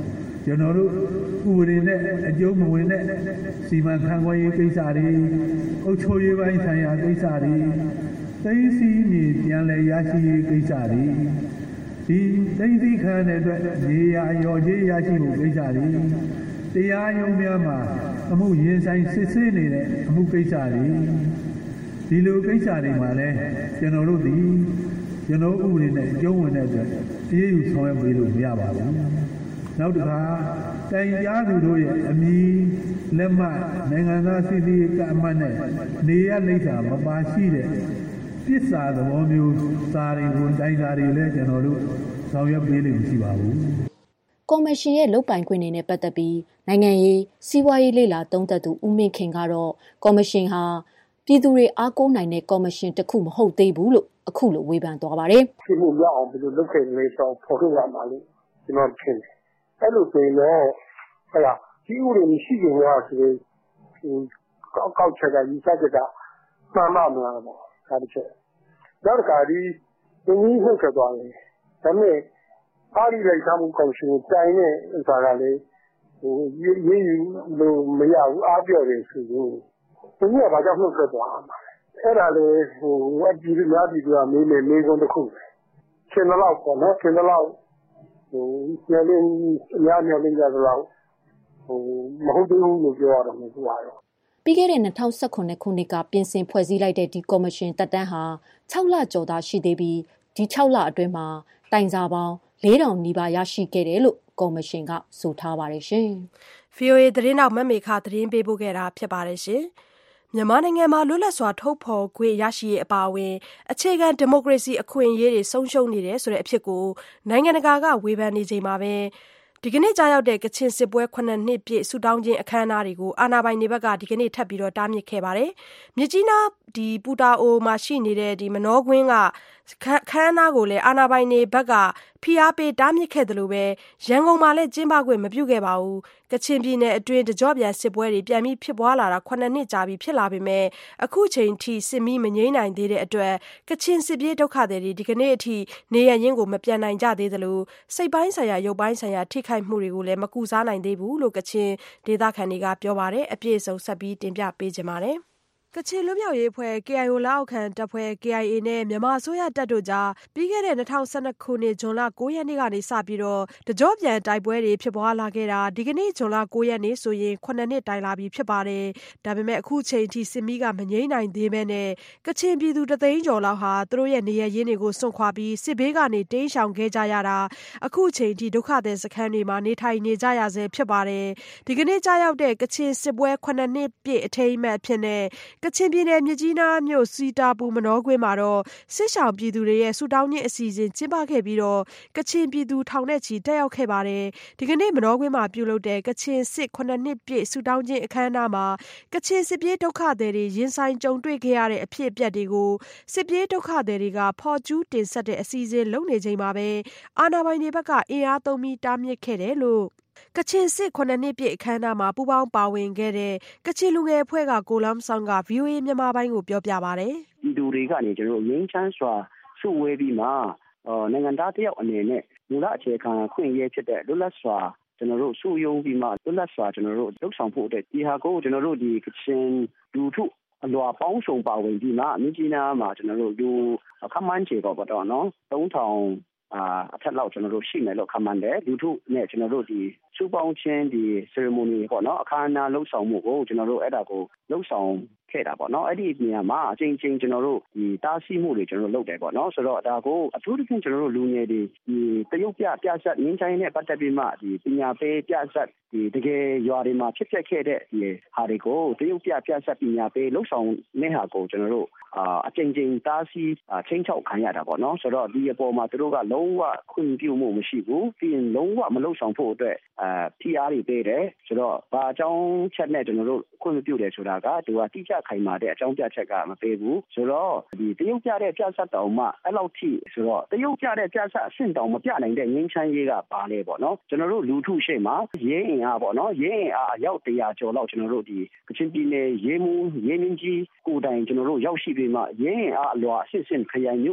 ကျွန်တော်တို့ဥပဒေနဲ့အကျုံးမဝင်တဲ့စီမံခန့်ခွဲရေးကိစ္စတွေအုပ်ချုပ်ရေးပိုင်းဆိုင်ရာကိစ္စတွေသိသိမြေပြန်လည်ရရှိရေးကိစ္စတွေဒီသိသိခံတဲ့အတွက်နေရာရော်ကြီးရရှိမှုကိစ္စတွေတရားရုံးများမှာအမှုရင်ဆိုင်စစ်ဆေးနေတဲ့အမှုကိစ္စတွေဒီလိုကိစ္စတွေမှာလည်းကျွန်တော်တို့ဒီကျွန်တော်ဥပဒေနဲ့အကျုံးဝင်တဲ့အတွက်အေးအေးယူဆောင်ရွက်ပေးလို့မရပါဘူးနောက်တစ်ခါတိုင်ကြားသူတို့ရဲ့အမည်လက်မှတ်နိုင်ငံသားစီစီကအမှတ်နဲ့နေရလိမ့်စာမပါရှိတဲ့ပစ္စည်းသဘောမျိုးစာတွေကိုတိုင်စာတွေလည်းကျွန်တော်တို့ဆောင်ရွက်ပေးလို့မရှိပါဘူးကော်မရှင်ရဲ့လုပ်ပိုင်ခွင့်တွေနဲ့ပတ်သက်ပြီးနိုင်ငံရေးစီးပွားရေးလေ့လာသုံးသပ်သူဦးမင်းခင်ကတော့ကော်မရှင်ဟာပြည်သူတွေအားကိုးနိုင်တဲ့ကော်မရှင်တစ်ခုမဟုတ်သေးဘူးလို့အခုလိုဝေဖန်သွားပါတယ်။ဒီလိုရောက်အောင်ဘယ်လိုလုပ်ခဲ့လဲဆိုတော့ဖော်ထုတ်ရမှာလို့ကျွန်တော်ထင်တယ်။အဲ့လိုဆိုရင်တော့ဟဲ့လားဒီဥပဒေရှိကြတယ်ဆိုရင်ကောက်ချက်ကယူဆချက်ကမှန်မှန်မှာပေါ့။ဒါတစ်ချက်။နောက်တစ်ခါဒီသူကြီးဟုတ်ခဲ့သွားတယ်။ဒါပေမဲ့အားရလိုက်စားမှုကော်မရှင်တိုင်တဲ့ဥစ္စာကလည်းရေးယူလို့မရဘူးအားပြော့တယ်ဆိုရင်သူကဘာကြောင့်နှုတ်ဆက်သွားမှာအဲ့ဒါလေဝက်ကြီးများပြည်ကမေးမယ်မေးခွန်းတစ်ခုရှင်တော့ပေါ့နော်ရှင်တော့ညနေညနေလေးကြတော့မဟုတ်ဘူးလို့ပြောရတော့မဟုတ်ပါဘူးပြီးခဲ့တဲ့2019ခုနှစ်ကပြင်ဆင်ဖွဲ့စည်းလိုက်တဲ့ဒီကော်မရှင်တက်တန်းဟာ6လကျော်သာရှိသေးပြီးဒီ6လအတွင်းမှာတိုင်စာပေါင်း4000နီးပါးရရှိခဲ့တယ်လို့ကော်မရှင်ကဆိုထားပါတယ်ရှင်။ VOA သတင်းတောက်မမေခသတင်းပေးပို့ခဲ့တာဖြစ်ပါတယ်ရှင်။မြန်မာနိုင်ငံမှာလွတ်လပ်စွာထုတ်ဖော်ခွင့်ရရှိရေးအပါအဝင်အခြေခံဒီမိုကရေစီအခွင့်အရေးတွေဆုံးရှုံးနေတယ်ဆိုတဲ့အဖြစ်ကိုနိုင်ငံတကာကဝေဖန်နေချိန်မှာပဲဒီကနေ့ကြာရောက်တဲ့ကချင်စစ်ပွဲ9နှစ်ပြည့်ဆုတောင်းခြင်းအခမ်းအနားတွေကိုအာဏာပိုင်တွေဘက်ကဒီကနေ့ထပ်ပြီးတော့တားမြစ်ခဲ့ပါတယ်။မြစ်ကြီးနားဒီပူတာအိုမှာရှိနေတဲ့ဒီမနောကွင်းကခမ်းအနားကိုလည်းအာဏာပိုင်တွေဘက်ကဖိအားပေးတားမြစ်ခဲ့တယ်လို့ပဲရန်ကုန်မှာလည်းကျင်းပခွင့်မပြုခဲ့ပါဘူး။ကချင်ပြည်နယ်အတွင်းတကြော့ပြန်စစ်ပွဲတွေပြန်ပြီးဖြစ်ပွားလာတာ9နှစ်ကြာပြီဖြစ်လာပေမဲ့အခုချိန်ထိစစ်မီးမငြိမ်းနိုင်သေးတဲ့အတွက်ကချင်စစ်ပြေးဒုက္ခတွေဒီကနေ့အထိနေရရင်းကိုမပြန်နိုင်ကြသေးသလိုစိတ်ပိုင်းဆိုင်ရာရုပ်ပိုင်းဆိုင်ရာထိခိုက်မှုတွေကိုလည်းမကူစားနိုင်သေးဘူးလို့ကချင်ဒေသခံတွေကပြောပါတယ်အပြည့်အစုံဆက်ပြီးတင်ပြပေးကြပါမယ်ကချင်လွတ်မြောက်ရေးအဖွဲ့ KIO လက်အောက်ခံတပ်ဖွဲ့ KIA နဲ့မြန်မာအစိုးရတပ်တို့ကြားပြီးခဲ့တဲ့2012ခုနှစ်ဇွန်လ9ရက်နေ့ကနေစပြီးတော့တကြော့ပြန်တိုက်ပွဲတွေဖြစ်ပွားလာခဲ့တာဒီကနေ့ဇွန်လ9ရက်နေ့ဆိုရင်9နှစ်တိုင်လာပြီဖြစ်ပါတယ်။ဒါပေမဲ့အခုချိန်ထိစစ်မီးကမငြိမ်းနိုင်သေးဘဲနဲ့ကချင်ပြည်သူတသိန်းကျော်လောက်ဟာသူတို့ရဲ့နေရရင်းတွေကိုစွန့်ခွာပြီးစစ်ဘေးကနေတိမ်းရှောင်ခဲ့ကြရတာအခုချိန်ထိဒုက္ခသည်စခန်းတွေမှာနေထိုင်နေကြရဆဲဖြစ်ပါတယ်။ဒီကနေ့ကြာရောက်တဲ့ကချင်စစ်ပွဲ9နှစ်ပြည့်အထိမ်းအမှတ်အဖြစ်နဲ့ကချင်ပြည်နယ်မြစ်ကြီးနားမြို့စီတာပူမနောကွင်းမှာတော့စစ်ရှောင်ပြည်သူတွေရဲ့ဆူတောင်းခြင်းအစီအစဉ်ကျင်းပခဲ့ပြီးတော့ကချင်ပြည်သူထောင်နဲ့ချီတက်ရောက်ခဲ့ပါတယ်ဒီကနေ့မနောကွင်းမှာပြုလုပ်တဲ့ကချင်စစ်9နှစ်ပြည့်ဆူတောင်းခြင်းအခမ်းအနားမှာကချင်စစ်ပြေးဒုက္ခသည်တွေရင်ဆိုင်ကြုံတွေ့ခဲ့ရတဲ့အဖြစ်အပျက်တွေကိုစစ်ပြေးဒုက္ခသည်တွေကဖော်ကျူးတင်ဆက်တဲ့အစီအစဉ်လုပ်နေချိန်မှာပဲအာဏာပိုင်တွေဘက်ကအင်အားသုံးပြီးတားမြစ်ခဲ့တယ်လို့ကချင်စစ်9နှစ်ပြည့်အခမ်းအနားမှာပူးပေါင်းပါဝင်ခဲ့တဲ့ကချင်လူငယ်အဖွဲ့ကကိုလမ်ဆောင်က VOA မြန်မာပိုင်းကိုပြောပြပါတယ်။ဒီလူတွေကနေကျွန်တော်ငင်းချမ်းစွာစုဝေးပြီးမှနိုင်ငံသားတယောက်အနေနဲ့မူလအခြေခံခွင့်ရဖြစ်တဲ့လွတ်လပ်စွာကျွန်တော်တို့စုယုံပြီးမှလွတ်လပ်စွာကျွန်တော်တို့လှုပ်ဆောင်ဖို့အတွက်ဒီဟာကိုကျွန်တော်တို့ဒီကချင်လူထုအလွာပေါင်းစုံပါဝင်ပြီးမှမြစ်ကြီးနားမှာကျွန်တော်တို့လူခမန်းချေတော့နော်3000အထက်လောက်ကျွန်တော်တို့ရှိမယ်လို့ခန့်မှန်းတယ်လူထုနဲ့ကျွန်တော်တို့ဒီစူပေါင်းချင်းဒီ ceremony ပေါ့နော်အခမ်းအနားလှုပ်ဆောင်မှုကိုကျွန်တော်တို့အဲ့ဒါကိုလှုပ်ဆောင်ခဲ့တာပေါ့နော်အဲ့ဒီနေရာမှာအချိန်ချင်းကျွန်တော်တို့ဒီတားဆီးမှုတွေကျွန်တော်တို့လုပ်တယ်ပေါ့နော်ဆိုတော့ဒါကိုအထူးသဖြင့်ကျွန်တော်တို့လူငယ်တွေဒီတရုတ်ပြဆက်ငင်းချိုင်းနဲ့ပတ်သက်ပြီးမှဒီပညာပေးပြဆက်ဒီတကယ်ရွာတွေမှာဖြစ်ပျက်ခဲ့တဲ့ဒီဟာတွေကိုတရုတ်ပြဆက်ပညာပေးလှုပ်ဆောင်နေဟာကိုကျွန်တော်တို့အချိန်ချင်းတားဆီးချင်းချောက်ခံရတာပေါ့နော်ဆိုတော့ဒီအပေါ်မှာသူတို့ကလုံးဝခွင့်ပြုမှုမရှိဘူးပြီးရင်လုံးဝမလှုပ်ဆောင်ဖို့အတွက်PR တွေပေးတယ်ဆိုတော့ဘာအကြောင်းချက်နဲ့ကျွန်တော်တို့ခွင့်မပြုတယ်ဆိုတာကသူကတိကျခိုင်မာတဲ့အကြောင်းပြချက်ကမပေးဘူးဆိုတော့ဒီတရုတ်ပြတဲ့ပြဆက်တောင်မှအဲ့လောက်ထိဆိုတော့တရုတ်ပြတဲ့ပြဆက်အဆင့်တောင်မပြနိုင်တဲ့ငင်းချမ်းရေးကပါလေပေါ့နော်ကျွန်တော်တို့လူထုရှိမှာရဲအင်အားပေါ့နော်ရဲအင်အားအယောက်100ကျော်လောက်ကျွန်တော်တို့ဒီကချင်ပြည်နယ်ရဲမင်းကြီးကိုတိုင်ကျွန်တော်တို့ရောက်ရှိပြီးမှရဲအင်အားအလွာအဆင့်ခရိုင်မြို့နယ်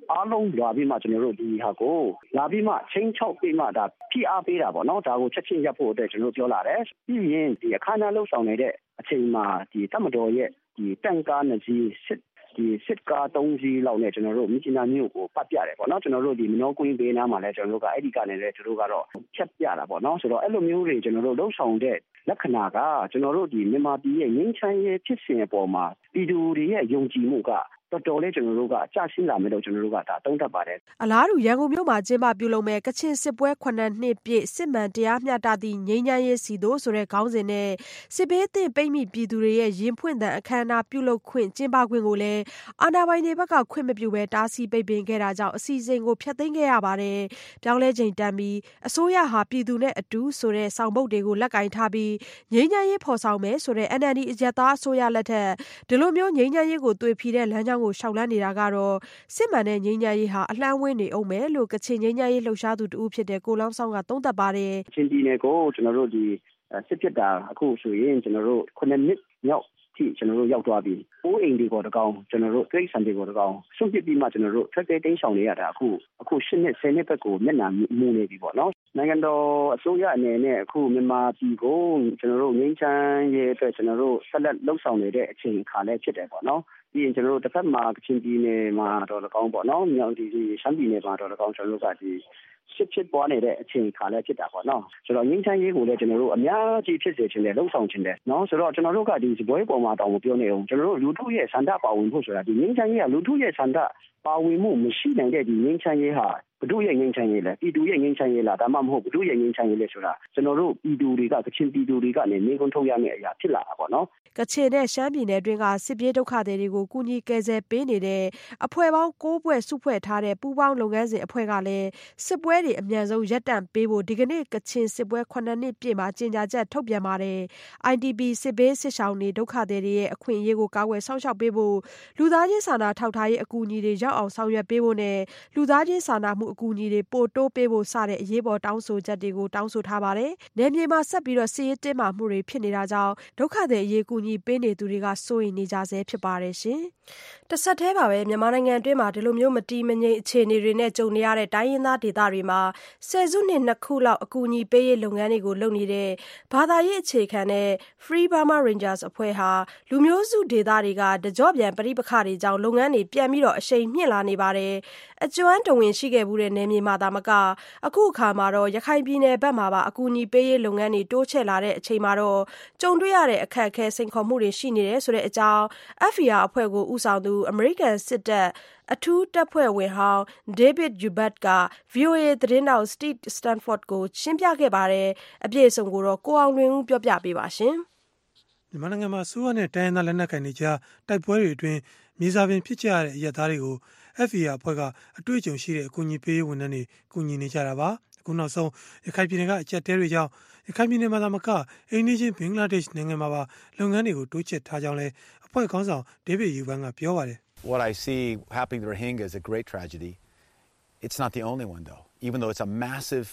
အားလုံးလာပြီးမှကျွန်တော်တို့ဒီဟာကိုလာပြီးမှချင်းချောက်ပြီးမှဒါဖိအားပေးတာပေါ့နော်ဒါကိုချက်ချင်းရပ်ဖို့အတွက်ကျွန်တော်ပြောလာတယ်ပြီးရင်ဒီအခမ်းအနားလှုပ်ဆောင်နေတဲ့အချိန်မှာဒီတမတော်ရဲ့ဒီတန်ကားနှစ်စီးစစ်ကား3စီးလောက်နဲ့ကျွန်တော်တို့မြစ်ကြီးနားမြို့ကိုပတ်ပြတယ်ပေါ့နော်ကျွန်တော်တို့ဒီမနောကွင်းဘေးနားမှာလည်းကျွန်တော်တို့ကအဲ့ဒီကနေလည်းကျွန်တော်တို့ကတော့ဖြတ်ပြတာပေါ့နော်ဆိုတော့အဲ့လိုမျိုးတွေကျွန်တော်တို့လှုပ်ဆောင်တဲ့လက္ခဏာကကျွန်တော်တို့ဒီမြန်မာပြည်ရဲ့ငင်းချမ်းရေးဖြစ်စဉ်အပေါ်မှာပြည်သူတွေရဲ့ယုံကြည်မှုကတော်တော်လေးကျွန်တော်တို့ကကြာရှင်းလာမယ်လို့ကျွန်တော်တို့ကဒါသုံးသပ်ပါတယ်အလားတူရန်ကုန်မြို့မှာကျင်းပပြုလုပ်မဲ့ကချင်စစ်ပွဲ9နှစ်ပြည့်စစ်မှန်တရားမျှတသည့်ငြိမ်းချမ်းရေးစီတို့ဆိုတဲ့ခေါင်းစဉ်နဲ့စစ်ဘေးသင့်ပိတ်မိပြည်သူတွေရဲ့ရင်ဖွင့်တဲ့အခမ်းအနားပြုလုပ်ခွင့်ကျင်းပခွင့်ကိုလည်းအာဏာပိုင်တွေဘက်ကခွင့်မပြုဘဲတားဆီးပိတ်ပင်ခဲ့တာကြောင့်အစီအစဉ်ကိုဖျက်သိမ်းခဲ့ရပါတယ်။ပြောင်းလဲချိန်တန်ပြီးအစိုးရဟာပြည်သူနဲ့အတူဆိုတဲ့ဆောင်ပုဒ်တွေကိုလက်ကင်ထားပြီးငြိမ်းချမ်းရေးဖော်ဆောင်မယ်ဆိုတဲ့ NLD အကြက်သားအစိုးရလက်ထက်ဒီလိုမျိုးငြိမ်းချမ်းရေးကိုသွေဖီတဲ့လမ်းကြောင်းကိုရှောက်လန်းနေတာကတော့စစ်မှန်တဲ့ငြိမ်းချမ်းရေးဟာအလှမ်းဝင်းနေအောင်မယ်လို့ကချင်ငြိမ်းချမ်းရေးလှုပ်ရှားသူတူဖြစ်တဲ့ကိုလောင်းဆောင်ကသုံးသပ်ပါတယ်။ချင်းပြည်နယ်ကိုကျွန်တော်တို့ဒီစစ်ဖြစ်တာအခုဆိုရင်ကျွန်တော်တို့9နှစ်မြောက်ထိကျွန်တော်တို့ရောက်သွားပြီ။အိုးအိမ်တွေကိုတကောင်ကျွန်တော်တို့တိတ်ဆန်တွေကိုတကောင်စွန့်ပစ်ပြီးမှကျွန်တော်တို့ထွက်ပြေးတိမ်းရှောင်နေရတာအခု10နှစ်10နှစ်ဘက်ကိုမျက်နှာမူနေပြီပေါ့နော်။နိုင်ငံတော်အစိုးရအနေနဲ့အခုမြန်မာပြည်ကိုကျွန်တော်တို့ငြိမ်းချမ်းရေးအတွက်ကျွန်တော်တို့ဆက်လက်လှုပ်ဆောင်နေတဲ့အချိန်အခါလည်းဖြစ်တယ်ပေါ့နော်။ပြီးရင်ကျွန်တော်တို့တစ်ဖက်မှာကချင်ပြည်နယ်မှာတော့တကောင်ပေါ့နော်။မြောက်ဒီရှမ်းပြည်နယ်မှာတော့တကောင်ကျွန်တော်တို့ကဒီစစ်ဖြစ်ပေါ်နေတဲ့အချိန်ခါလည်းဖြစ်တာပေါ့နော်ဆိုတော့ငင်းချမ်းရေးကိုလည်းကျွန်တော်တို့အများကြီးဖြစ်စေချင်တယ်လှုပ်ဆောင်ချင်တယ်နော်ဆိုတော့ကျွန်တော်တို့ကဒီစပွဲပေါ်မှာတောင်းမပြောနေအောင်ကျွန်တော်တို့လူထုရဲ့စန္ဒပါဝင်ဖို့ဆိုတာဒီငင်းချမ်းရေးကလူထုရဲ့စန္ဒပါဝင်မှုမရှိနိုင်တဲ့ဒီငင်းချမ်းရေးဟာဘုဒ္ဓရဲ့ငင်းချမ်းရေးလဲပြည်သူရဲ့ငင်းချမ်းရေးလားဒါမှမဟုတ်ဘုဒ္ဓရဲ့ငင်းချမ်းရေးလဲဆိုတာကျွန်တော်တို့ပြည်သူတွေကကချင်ပြည်သူတွေကနေနေကုန်းထုတ်ရမယ့်အရာဖြစ်လာတာပေါ့နော်ကချင်နဲ့ရှမ်းပြည်နယ်တွင်းကစစ်ပြေးဒုက္ခသည်တွေကိုကူညီကယ်ဆယ်ပေးနေတဲ့အဖွဲ့ပေါင်း9ဖွဲ့စုဖွဲ့ထားတဲ့ပူးပေါင်းလုပ်ငန်းစဉ်အဖွဲ့ကလည်းစစ်ပွဲတွေအမြန်ဆုံးရပ်တန့်ပေးဖို့ဒီကနေ့ကချင်စစ်ပွဲ9နှစ်ပြည့်မှာကြေညာချက်ထုတ်ပြန်ပါတယ်။ IDP စစ်ဘေးစစ်ရှောင်တွေဒုက္ခသည်တွေရဲ့အခွင့်အရေးကိုကာကွယ်စောင့်ရှောက်ပေးဖို့လူသားချင်းစာနာထောက်ထားရေးအကူအညီတွေရောက်အောင်ဆောင်ရွက်ပေးဖို့နဲ့လူသားချင်းစာနာမှုအကူအညီတွေပို့တိုးပေးဖို့စတဲ့အရေးပေါ်တောင်းဆိုချက်တွေကိုတောင်းဆိုထားပါတယ်။နယ်မြေမှာဆက်ပြီးတော့စစ်ရေးတင်းမာမှုတွေဖြစ်နေတာကြောင့်ဒုက္ခသည်အရေးကူညီပေးနေသူတွေကစိုးရိမ်နေကြဆဲဖြစ်ပါတယ်ရှင်။တစ်ဆက်တည်းပါပဲမြန်မာနိုင်ငံအတွင်းမှာဒီလိုမျိုးမတီးမငြိမ်အခြေအနေတွေနဲ့ကြုံနေရတဲ့တိုင်းရင်းသားဒေသတွေမှာဆယ်စုနှစ်2ခုလောက်အကူအညီပေးရေးလုပ်ငန်းတွေကိုလုပ်နေတဲ့ဘာသာရေးအခြေခံတဲ့ Free Burma Rangers အဖွဲ့ဟာလူမျိုးစုဒေသတွေကတကြော့ပြန်ပဋိပက္ခတွေကြောင့်လုပ်ငန်းတွေပြန်ပြီးတော့အရှိန်မြင့်လာနေပါတယ်။အကျွမ်းတဝင်ရှိခဲ့မှုတဲ့နယ်မြေမှာသာမကအခုအခါမှာတော့ရခိုင်ပြည်နယ်ဘက်မှာပါအကူအညီပေးရေးလုပ်ငန်းတွေတိုးချဲ့လာတဲ့အချိန်မှာတော့ကြုံတွေ့ရတဲ့အခက်အခဲစိန်ခေါ်မှုတွေရှိနေတယ်ဆိုတဲ့အကြောင်း FER အဖွဲ့ကိုဦးဆောင်သူအမေရိကန်စစ်တပ်အထူးတပ်ဖွဲ့ဝင်ဟောင်း David Ubat က VOA သတင်းတောက် Steve Stanford ကိုရှင်းပြခဲ့ပါတယ်။အပြည့်အစုံကိုတော့ကိုအောင်လွင်ဦးပြောပြပေးပါရှင်။မြန်မာနိုင်ငံမှာစိုးရနဲ့တိုင်းရင်းသားလက်နက်ကိုင်တွေကြားတိုက်ပွဲတွေအတွင်းမြေစာပင်ဖြစ်ကြရတဲ့အရပ်သားတွေကို FER အဖွဲ့ကအတွေ့အကြုံရှိတဲ့အကူအညီပေးရေးဝန်ထမ်းတွေကူညီနေကြတာပါ။အခုနောက်ဆုံးရခိုင်ပြည်နယ်ကအကြက်တဲတွေကြောင့်ရခိုင်ပြည်နယ်မှာသာမကအိန္ဒိယဘင်္ဂလားဒေ့ရှ်နိုင်ငံမှာပါလုပ်ငန်းတွေကိုတိုးချဲ့ထားကြောင်းလဲအဖွဲ့ခေါင်းဆောင် David Uban ကပြောပါတယ်။ What I see happening to Rohingya is a great tragedy. It's not the only one though. Even though it's a massive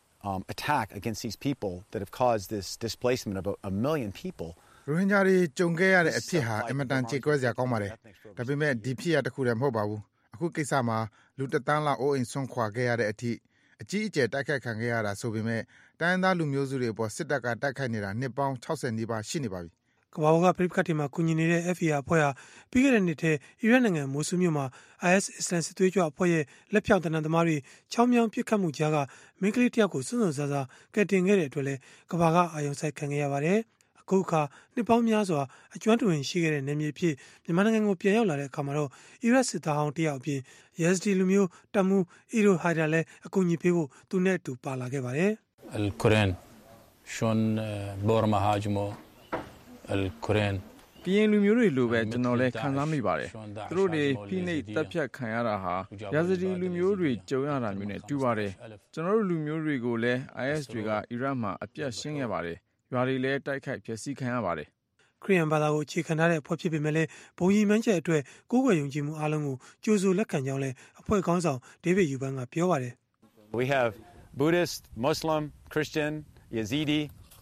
attack against these people that have caused this displacement of a million people. ရိုဟင်ဂျာတွေကြုံခဲ့ရတဲ့အဖြစ်ဟာအင်မတန်ကြေကွဲစရာကောင်းပါတယ်။ဒါပေမဲ့ဒီဖြစ်ရတစ်ခုတည်းမဟုတ်ပါဘူး။အခုကိစ္စမှာလူတသန်းလောက်အိုးအိမ်ဆွန့်ခွာခဲ့ရတဲ့အထိအကြီးအကျယ်တိုက်ခိုက်ခံခဲ့ရတာဆိုပေမဲ့တိုင်းသားလူမျိုးစုတွေပေါ်စစ်တပ်ကတိုက်ခိုက်နေတာနှစ်ပေါင်း60နီးပါးရှိနေပါပြီ။ကမ္ဘာကပြည်ပခတ်တွေမှာကူညီနေတဲ့ FER အဖွဲ့ဟာပြီးခဲ့တဲ့နှစ်ထဲအီရတ်နိုင်ငံမိုဆူမြို့မှာ IS အစ္စလမ်စစ်သွေးကြွအဖွဲ့ရဲ့လက်ဖြောင့်တနံသမားတွေချောင်းမြောင်းပစ်ခတ်မှုကြားကမိန်းကလေးတစ်ယောက်ကိုစွန့်စွန့်စားစားကယ်တင်ခဲ့တဲ့အတွက်လည်းကမ္ဘာကအာရုံစိုက်ခံခဲ့ရပါတယ်။အခုအခါနှစ်ပေါင်းများစွာအကျွမ်းတဝင်ရှိခဲ့တဲ့နယ်မြေဖြစ်မြန်မာနိုင်ငံကိုပြန်ရောက်လာတဲ့အခါမှာတော့အီရတ်စစ်သားဟောင်းတယောက်အပြင် Yazdi လူမျိုးတမူအီရိုဟိုင်ဒါလည်းအကူအညီပေးဖို့သူနဲ့အတူပါလာခဲ့ပါတယ်။ Al-Quran shon borma hajmo Al-Quran ပြည်ရင်လူမျိုးတွေလိုပဲကျွန်တော်လည်းခံစားမိပါတယ်။သူတို့တွေဖိနှိပ်တပ်ဖြတ်ခံရတာဟာရာဇဒီလူမျိုးတွေကြုံရတာမျိုးနဲ့တူပါတယ်။ကျွန်တော်တို့လူမျိုးတွေကိုလည်း IS တွေကအီရတ်မှာအပြတ်ရှင်းခဲ့ပါတယ်။ရွာတွေလည်းတိုက်ခိုက်ဖျက်ဆီးခံရပါတယ်။ခရစ်ယာန်ဘာသာကိုအခြေခံထားတဲ့အဖွဲ့ဖြစ်ပေမဲ့လည်းဘုံကြီးမှန်းချက်အတွက်ကိုးကွယ်ယုံကြည်မှုအားလုံးကိုကြိုးစိုးလက်ခံကြောင်းလည်းအဖွဲ့ခေါင်းဆောင် David Uban ကပြောပါတယ်။ We have Buddhist, Muslim, Christian, Yazidi,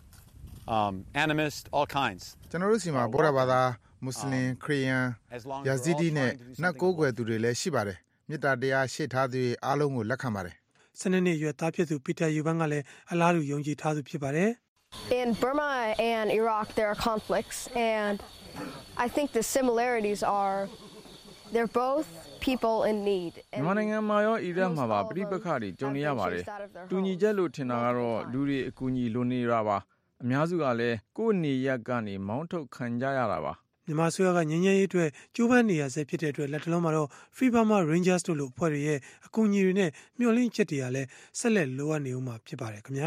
animist, all kinds. ကျွန်တော်တို့စီမှာဗုဒ္ဓဘာသာမွတ်စလင်ခရစ်ယာန်ယာဇီဒီနဲ့နတ်ကိုးကွယ်သူတွေလည်းရှိပါတယ်မေတ္တာတရားရှိထားသူတွေအားလုံးကိုလက်ခံပါတယ် 12 နှစ်အရွယ်သားဖြစ်သူပီတာယူဘန်ကလည်းအလားတူယုံကြည်ထားသူဖြစ်ပါတယ် In Burma and Iraq, there are conflicts, and I think the similarities are they're both people in need. မြန်မာနိုင်ငံမှာရောအီရတ်မှာပါပြိပခါတွေကြုံနေရပါတယ်တူညီချက်လို့ထင်တာကတော့လူတွေအကူအညီလိုနေတာပါအများစုကလည်းကိုယ့်နေရက်ကနေမောင်းထုတ်ခံကြရတာပါမြန်မာဆိုရကငញ្ញရေးအတွက်ကျိုးပန်းနေရဆဲဖြစ်တဲ့အတွက်လက်တလုံးမှာတော့ Free Burma Rangers တို့လိုအဖွဲ့တွေရဲ့အကူအညီတွေနဲ့မျှော်လင့်ချက်တွေကလည်းဆက်လက်လိုအပ်နေဦးမှာဖြစ်ပါတယ်ခင်ဗျာ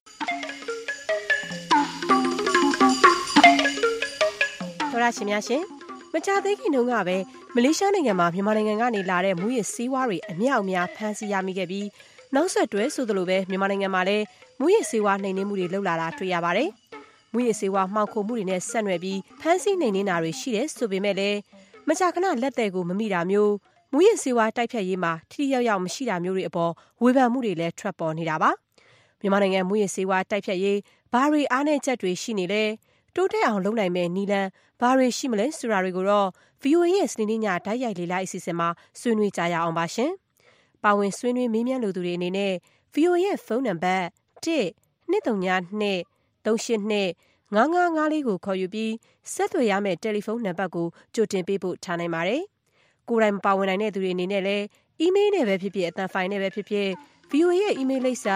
တော်ရရှင်များရှင်မကြသေးခင်တုန်းကပဲမလေးရှားနိုင်ငံမှာမြန်မာနိုင်ငံကနေလာတဲ့မူရစ်ဆေးဝါးတွေအမြောက်အများဖမ်းဆီးရမိခဲ့ပြီးနောက်ဆက်တွဲဆိုသလိုပဲမြန်မာနိုင်ငံမှာလည်းမူရစ်ဆေးဝါးနှိမ်နင်းမှုတွေလှုပ်လာတာတွေ့ရပါတယ်။မူရစ်ဆေးဝါးမှောင်ခိုမှုတွေနဲ့ဆက်နွယ်ပြီးဖမ်းဆီးနှိမ်နင်းတာတွေရှိတယ်ဆိုပေမဲ့လည်းမကြာခဏလက်သည်ကိုမမိတာမျိုးမူရစ်ဆေးဝါးတိုက်ဖြတ်ရေးမှာထိထိရောက်ရောက်မရှိတာမျိုးတွေအပေါ်ဝေဖန်မှုတွေလည်းထွက်ပေါ်နေတာပါ။မြန်မာနိုင်ငံမူရစ်ဆေးဝါးတိုက်ဖြတ်ရေးဘာတွေအားနည်းချက်တွေရှိနေလဲတိုးတက်အောင်လုပ်နိုင်မဲ့နည်းလမ်းဘာတွေရှိမလဲဆိုတာတွေကိုတော့ VOA ရဲ့စနေနေ့ညတိုက်ရိုက်လေ့လာအစီအစဉ်မှာဆွေးနွေးကြရအောင်ပါရှင်။ပါဝင်ဆွေးနွေးမေးမြန်းလိုသူတွေအနေနဲ့ VOA ရဲ့ဖုန်းနံပါတ် 1-232-382-5554 ကိုခေါ်ယူပြီးဆက်သွယ်ရမယ့်တယ်လီဖုန်းနံပါတ်ကိုကြိုတင်ပေးဖို့ထားနိုင်ပါတယ်။ကိုယ်တိုင်ပါဝင်နိုင်တဲ့သူတွေအနေနဲ့လည်းအီးမေးလ်နဲ့ပဲဖြစ်ဖြစ်အသံဖိုင်နဲ့ပဲဖြစ်ဖြစ် VOA ရဲ့အီးမေးလ်လိပ်စာ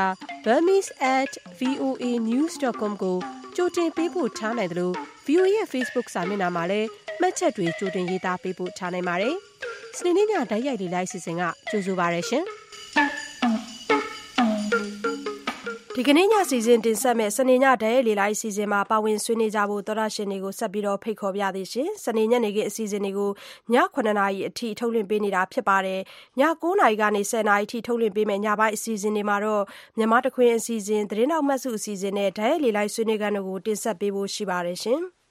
burmese@voanews.com ကိုကြိုတင်ပေးဖို့ထားနိုင်တယ်လို့ VOA ရဲ့ Facebook စာမျက်နှာမှာလည်းမှတ်ချက်တွေကြိုတင်ရေးသားပေးဖို့ထားနိုင်ပါတယ်။စနေနေ့ညတိုက်ရိုက်လေ့လာအစီအစဉ်ကကြိုဆိုပါရရှင်။ဒီကနေ့ညစီစဉ်တင်ဆက်မဲ့စနေညတိုက်ရိုက်လေ့လာအစီအစဉ်မှာပါဝင်ဆွေးနွေးကြဖို့သောရရှင်တွေကိုဆက်ပြီးတော့ဖိတ်ခေါ်ပြသေးရှင်။စနေညနေခင်းအစီအစဉ်တွေကိုည9:00နာရီအထိထုတ်လွှင့်ပေးနေတာဖြစ်ပါတယ်။ည9:00နာရီကနေ10:00နာရီအထိထုတ်လွှင့်ပေးမယ့်ညပိုင်းအစီအစဉ်တွေမှာတော့မြန်မာတခွင်အစီအစဉ်သတင်းနောက်မှတ်စုအစီအစဉ်နဲ့တိုက်ရိုက်လေ့လာဆွေးနွေးခန်းတို့ကိုတင်ဆက်ပေးဖို့ရှိပါတယ်ရှင်။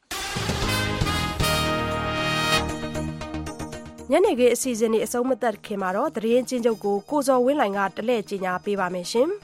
ညနေခင်းအစီအစဉ်တွေအဆုံးမသတ်ခင်မှာတော့သတင်းချင်းချုပ်ကိုကိုဇော်ဝင်းလှိုင်ကတလဲ့ကြီးညာပေးပါမယ်ရှင်။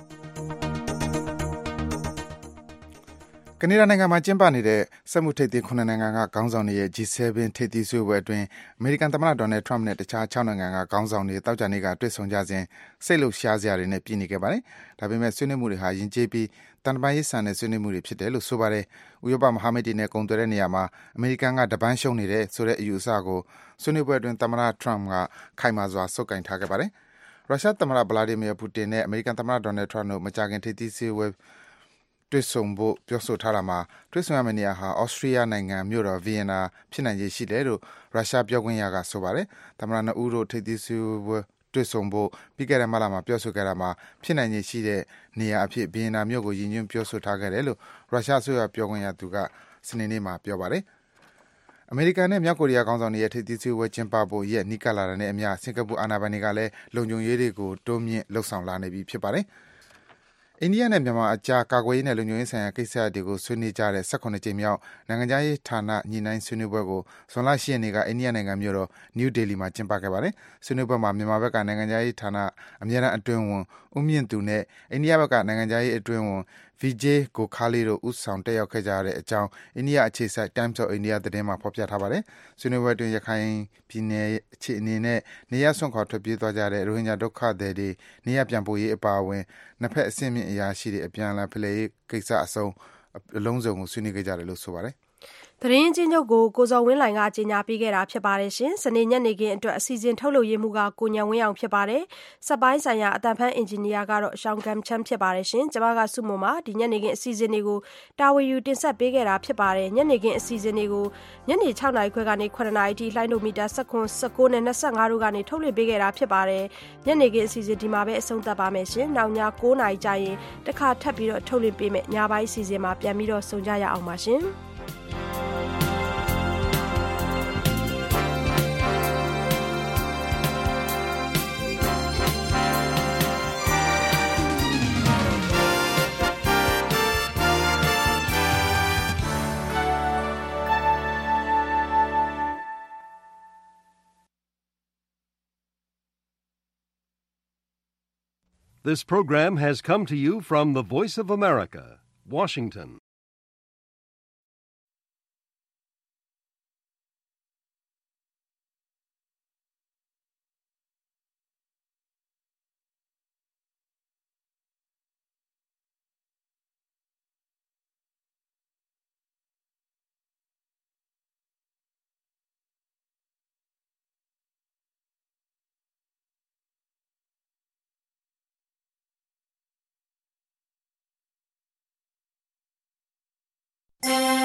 ကနေဒါနိုင်ငံမှာကျင်းပနေတဲ့စက်မှုထိပ်သီး9နိုင်ငံကခေါင်းဆောင်တွေရဲ့ G7 ထိပ်သီးဆွေးနွေးပွဲအတွင်းအမေရိကန်သမ္မတဒေါ်နယ်ထရမ့်နဲ့တခြား6နိုင်ငံကခေါင်းဆောင်တွေတောက်ကြနေ့ကတွေ့ဆုံကြစဉ်စိတ်လှုပ်ရှားစရာတွေနဲ့ပြည်နေခဲ့ပါတယ်။ဒါပေမဲ့ဆွေးနွေးမှုတွေဟာယဉ်ကျေးပြီးတန်တမာရေးဆန်တဲ့ဆွေးနွေးမှုတွေဖြစ်တယ်လို့ဆိုပါတယ်။ဥရောပမဟာမိတ်တွေနဲ့ကုန်သွယ်တဲ့နေရာမှာအမေရိကန်ကတပန်းရှုံနေတဲ့ဆိုတဲ့အယူအဆကိုဆွေးနွေးပွဲအတွင်းသမ္မတထရမ့်ကခိုင်မာစွာဆုတ်ကင်ထားခဲ့ပါတယ်။ရုရှားသမ္မတဗလာဒီမီယာပူတင်နဲ့အမေရိကန်သမ္မတဒေါ်နယ်ထရမ့်တို့မကြာခင်ထိပ်သီးဆွေးနွေးပွဲတွေ့ဆုံဖို့ပြောဆိုထားတာမှာတွေ့ဆုံရမယ့်နေရာဟာဩစတြီးယားနိုင်ငံမြို့တော်ဗီယင်နာဖြစ်နိုင်ခြေရှိတယ်လို့ရုရှားပြောခွင့်ရကဆိုပါတယ်။သမ္မတနှစ်ဦးတို့ထိပ်သီးဆွေးနွေးပွဲတွေ့ဆုံဖို့ပြီးခဲ့တဲ့မလမှာပြောဆိုခဲ့တာမှာဖြစ်နိုင်ခြေရှိတဲ့နေရာအဖြစ်ဗီယင်နာမြို့ကိုရည်ညွှန်းပြောဆိုထားခဲ့တယ်လို့ရုရှားအစိုးရပြောခွင့်ရသူကစနေနေ့မှာပြောပါတယ်။အမေရိကန်နဲ့မြောက်ကိုရီးယားခေါင်းဆောင်တွေရဲ့ထိပ်သီးဆွေးနွေးပွဲကျင်းပဖို့ရက်နီးကပ်လာတဲ့နဲ့အမျှစင်ကာပူအာဏာပိုင်တွေကလည်းလုံခြုံရေးတွေကိုတိုးမြင့်လှုပ်ဆောင်လာနေပြီဖြစ်ပါတယ်။အိန္ဒိယနဲ့မြန်မာအကြားကာကွယ်ရေးနဲ့လုံခြုံရေးဆိုင်ရာကိစ္စတွေကိုဆွေးနွေးကြတဲ့18ကြိမ်မြောက်နိုင်ငံခြားရေးဌာနညှိနှိုင်းဆွေးနွေးပွဲကိုဇွန်လ10ရက်နေ့ကအိန္ဒိယနိုင်ငံမြို့တော်နယူးဒေလီမှာကျင်းပခဲ့ပါတယ်။ဆွေးနွေးပွဲမှာမြန်မာဘက်ကနိုင်ငံခြားရေးဌာနအမြဲတမ်းအတွင်းဝန်ဦးမြင့်သူနဲ့အိန္ဒိယဘက်ကနိုင်ငံခြားရေးအတွင်းဝန် Vijay Gokhale တို့ဦးဆောင်တက်ရောက်ခဲ့ကြတဲ့အကြောင်းအိန္ဒိယအခြေစိုက် Times of India သတင်းမှာဖော်ပြထားပါတယ်။ဆွေးနွေးပွဲအတွင်းရခိုင်ပြည်နယ်အခြေအနေနဲ့နေရဆွန့်ခွာထွက်ပြေးသွားကြတဲ့ရိုဟင်ဂျာဒုက္ခသည်တွေနေရပြန်ပို့ရေးအပါအဝင်နှစ်ဖက်အဆင့်မြင့်အရာရှိတွေအပြန်အလှန်ဖလှယ်ရေးကိစ္စအလုံးစုံကိုဆွေးနွေးခဲ့ကြတယ်လို့ဆိုပါတယ်။သတင်းချင်းချုပ်ကိုကိုဇော်ဝင်းလှိုင်ကကြေညာပေးခဲ့တာဖြစ်ပါတယ်ရှင်။စနေညနေခင်းအတွက်အစီအစဉ်ထုတ်လုပ်ရေးမှုကကိုညံဝင်းအောင်ဖြစ်ပါတယ်။စက်ပိုင်းဆိုင်ရာအတန်ဖန်အင်ဂျင်နီယာကတော့ရှောင်းကမ်ချမ်းဖြစ်ပါတယ်ရှင်။ကျွန်မကစုမုံမှာဒီညနေခင်းအစီအစဉ်တွေကိုတာဝန်ယူတင်ဆက်ပေးခဲ့တာဖြစ်ပါတယ်။ညနေခင်းအစီအစဉ်တွေကိုညနေ6နာရီခွဲကနေ9နာရီထိလိုင်းဒိုမီတာ19နဲ့25တို့ကနေထုတ်လွှင့်ပေးခဲ့တာဖြစ်ပါတယ်။ညနေခင်းအစီအစဉ်ဒီမှာပဲအဆုံးသတ်ပါမယ်ရှင်။နောက်ည9နာရီကျရင်တခါထပ်ပြီးတော့ထုတ်လွှင့်ပေးမယ်ညပိုင်းအစီအစဉ်မှာပြန်ပြီးတော့ဆုံကြရအောင်ပါရှင်။ This program has come to you from the Voice of America, Washington. ။